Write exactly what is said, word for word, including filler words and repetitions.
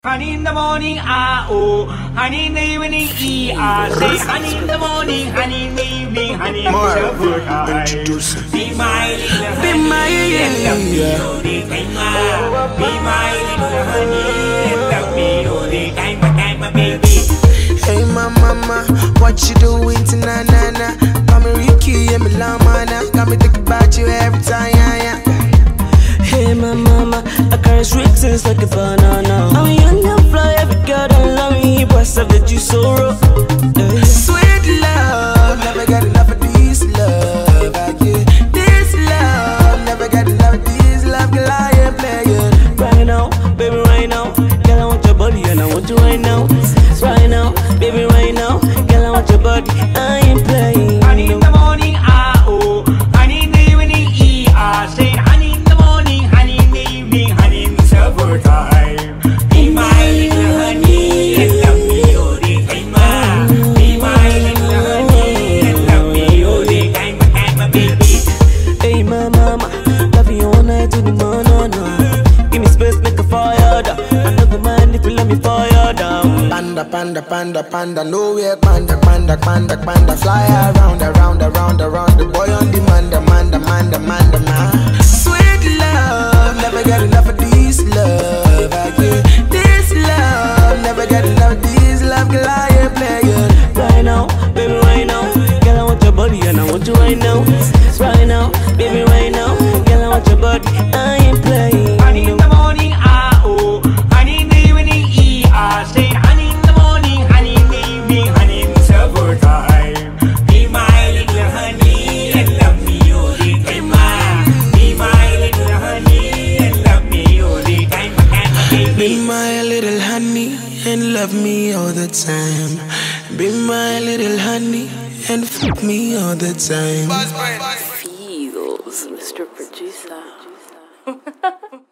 Honey in the morning, ah oh. Honey in the evening, e ah. Say honey in the morning, honey in the evening, honey in the good time. Be my little Be my and love me yeah. all the time. Be my little honey and love me all the time, time, baby. Hey my mama, what you doing tonight, na na? Got me Ricky and me Lamana. Got me thinking about you every time, yeah, yeah. Hey my mama, I carry sweet things like a banana. I'm young and fly, every girl that love me. Boys have the juice so raw. Yeah. Sweet love, never got enough of this love. I get this love, never got enough of this love. Girl, I ain't playing. Right now, baby, right now. Girl, I want your body and I want you right now. Right now, baby, right now. Girl, I want your body, I ain't playing. Honey in the morning, ah oh. Honey in the evening, e ah. Say honey in the morning, honey in the evening, honey in the supper time. Be my little honey and love me all the time. Be my little honey and love me all the time, time, baby. Hey my mama, love you all night to the morning. No. Give me space, make a fire down. I no go mind if you let me fire down. Panda, panda, panda, panda, nowhere, panda, panda, panda, panda, fly around, around, around, around. The boy on demand, demand, demand, demand, demand. Sweet love, never get enough of this love. I get this love, never get enough of this love. Girl, I ain't playing. Right now, baby, right now. Girl, I want your body and I want you right now. Right now, baby, right now. Girl, I want your body, I ain't playing. Honey in the morning, ah oh. Honey in the evening, e ah. Say honey in the morning, honey in the evening, honey in the supper time. Be my little honey and love me all the time. Be my little honey and love me all the time, baby. Be my little honey and love me all the time. Be my little honey and fuck me all the time. Feels, Mister Producer.